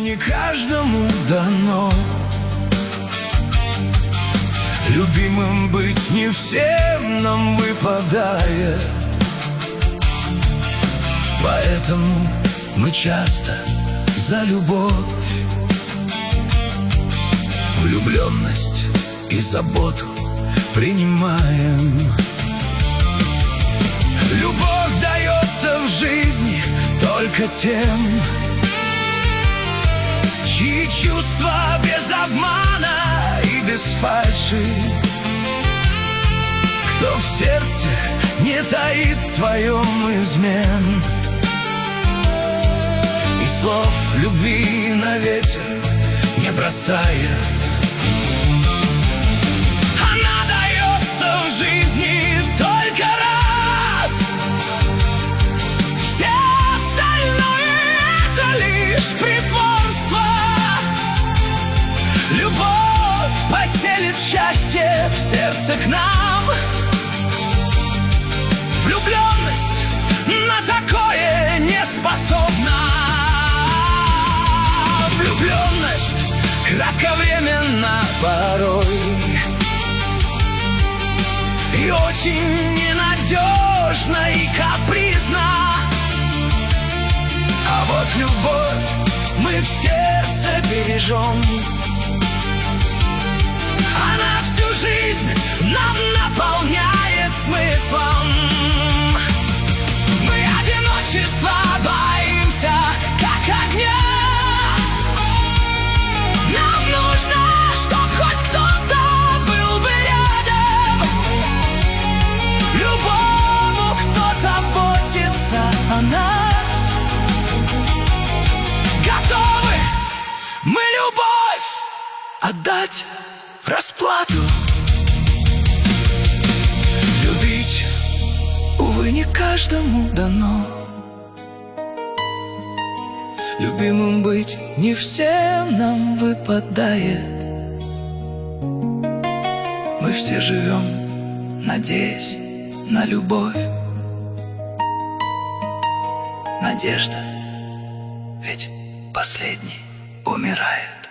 не каждому дано. Любимым быть не всем нам выпадает. Поэтому мы часто за любовь, влюбленность и заботу принимаем. Любовь дается в жизни только тем, чьи чувства без обмана и без фальши, кто в сердце не таит в своем измен, и слов любви на ветер не бросает. Она дается в жизни только раз, все остальное это лишь притворство. Любовь поселит счастье в сердце к нам. Влюбленность на такое не способна. Влюбленность кратковременна порой и очень ненадежна и капризна. А вот любовь мы в сердце бережем. Она всю жизнь нам наполняет смыслом. Мы одиночества боимся, как огня. Нам нужно, чтоб хоть кто-то был бы рядом. Любому, кто заботится о нас, готовы мы любовь отдать в расплату. Любить, увы, не каждому дано. Любимым быть не всем нам выпадает. Мы все живем, надеясь на любовь. Надежда ведь последней умирает.